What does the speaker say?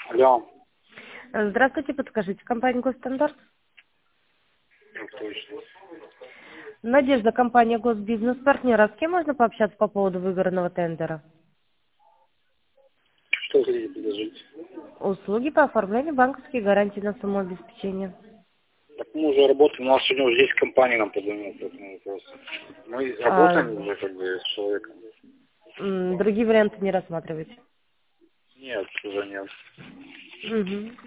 Алло. Здравствуйте, подскажите, компания Госстандарт? Так точно. Надежда, компания Госбизнес партнер. А с кем можно пообщаться по поводу выигранного тендера? Что хотите предложить? Услуги по оформлению банковских гарантий на сумму обеспечения. Так мы уже работаем, у нас сегодня уже есть компания, нам позвонила по этому вопросу. Мы А, работаем уже как бы с человеком. другие варианты не рассматриваете? Нет, уже нет. Угу.